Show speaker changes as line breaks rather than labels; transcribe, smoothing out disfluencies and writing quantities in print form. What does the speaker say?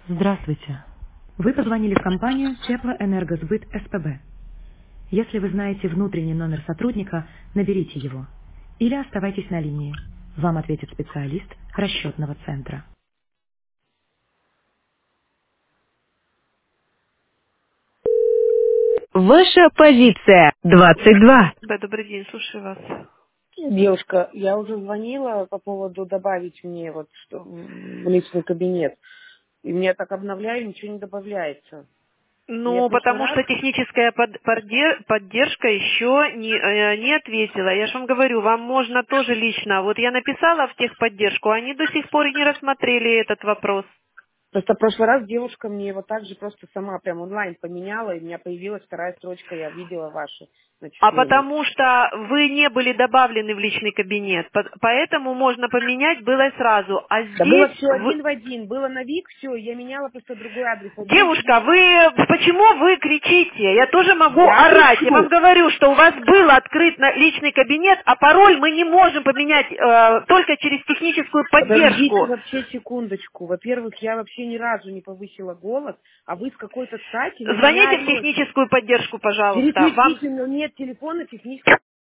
Здравствуйте. Вы позвонили в компанию Теплоэнергосбыт СПБ. Если вы знаете внутренний номер сотрудника, наберите его. Или оставайтесь на линии. Вам ответит специалист расчетного центра.
Ваша позиция 22.
Да, добрый день, слушаю вас.
Девушка, я уже звонила по поводу добавить мне вот что в личный кабинет. И мне так обновляю, ничего не добавляется. Я в
Ну,
прошлый
потому
раз,
что техническая поддержка еще не ответила. Я же вам говорю, вам можно тоже лично. Вот я написала в техподдержку, они до сих пор не рассмотрели этот вопрос.
просто в прошлый раз девушка мне его также просто сама прям онлайн поменяла, и у меня появилась вторая строчка, я видела ваши
А
начисления.
потому что вы не были добавлены в личный кабинет, поэтому можно поменять было сразу. А
Да было
здесь
все один в один, было на ВИК, все, я меняла просто другой адрес. Один
Девушка, почему вы кричите? Я тоже могу
я
орать. Я вам
кричу.
говорю, что у вас был открыт личный кабинет, а пароль мы не можем поменять только через техническую
Подождите
поддержку.
вообще секундочку. Во-первых, я вообще ни разу не повысила голос, а вы с какой-то стати на меня
Звоните в
орете.
техническую поддержку, пожалуйста. Вам
Переключите, но нет телефона технической